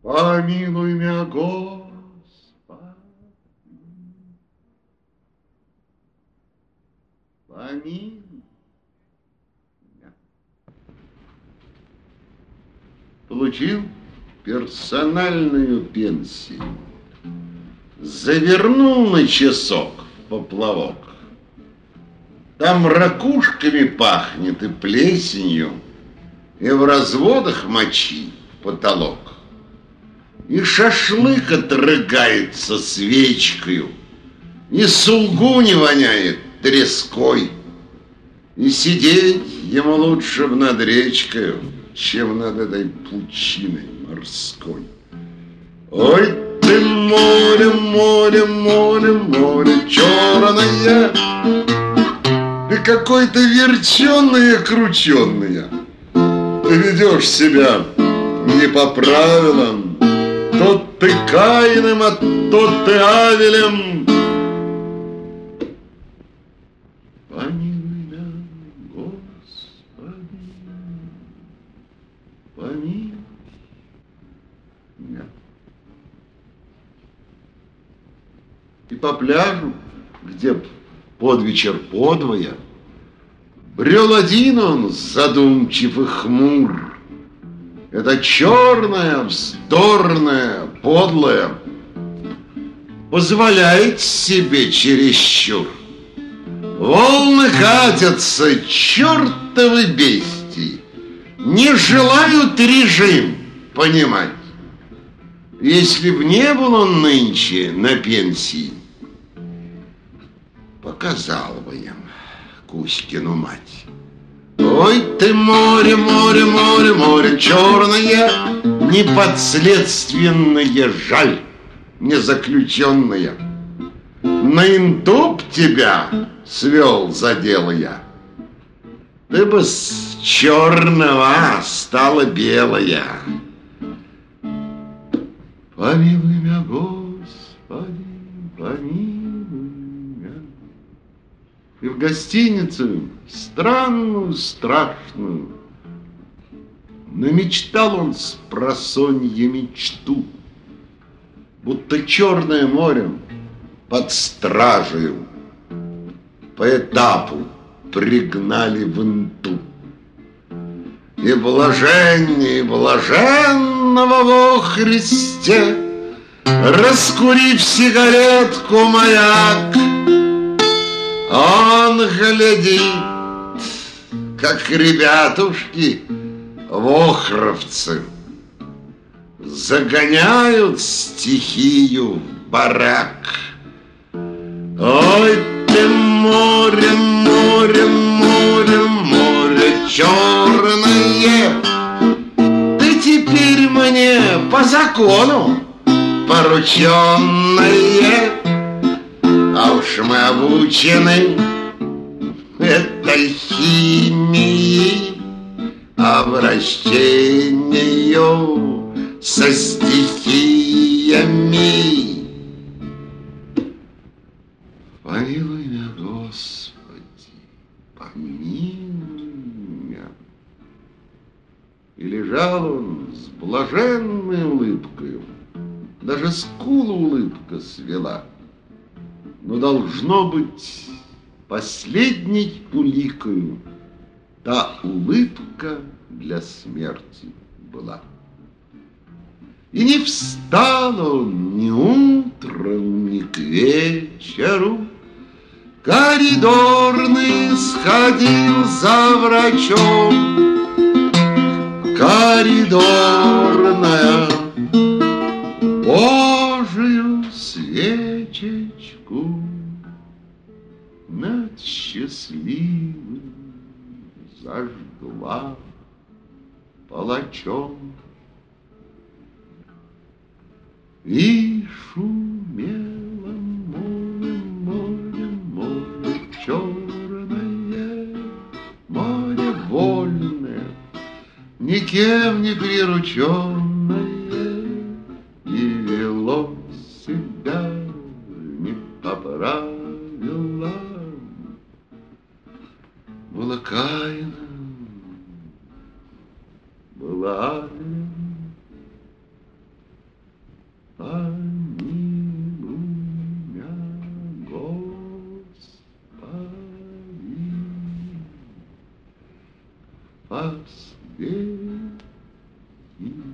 Помилуй меня, Господи, помилуй меня. Получил персональную пенсию, завернул на часок в поплавок. Там ракушками пахнет и плесенью, и в разводах мочи потолок. И шашлык отрыгается свечкою, и сулгуни воняет треской. И сидеть ему лучше б над речкою, чем над этой пучиной морской. Ой ты море, море, море, море черное, ты какой-то верченый и крученый. Ты ведешь себя не по правилам, то ты Каином, а то ты Авелем. Помилуй меня, Господи, помилуй меня. И по пляжу, где под вечер подвое, брел один он, задумчив и хмур. Это черная, вздорная, подлая позволяет себе чересчур. Волны катятся, чертовы бестии, не желают режим понимать. Если б не был он нынче на пенсии, показал бы им Кузькину мать. Ой ты море, море, море, море черное, неподследственное, жаль, незаключенное. На интуб тебя свел за дело я. Ты бы с черного стала белая. Помилуй меня, Господи, помилуй меня. И в гостиницу странную, страшную намечтал он с просонья мечту, будто Черное море под стражею по этапу пригнали в Инту. И блаженнее блаженного во Христе, раскурив сигаретку маяк, он глядит, как ребятушки вохровцы загоняют стихию в барак. Ой ты море, море, море, море черное, ты теперь мне по закону порученное, а уж мы обучены этой химии, обращению со стихиями. Помилуй меня, Господи, помилуй меня. И лежал он с блаженной улыбкою, даже скулу улыбка свела, но должно быть последней уликою та улыбка для смерти была. И не встал он ни утром, ни к вечеру, коридорный сходил за врачом. Коридорная, Божию свечечку над счастливым зажгла палачом. И шумело море, море, море черное, море вольное, никем не прирученное, и вело себя не по правилам. Было Каином, была Авелем. посмеет.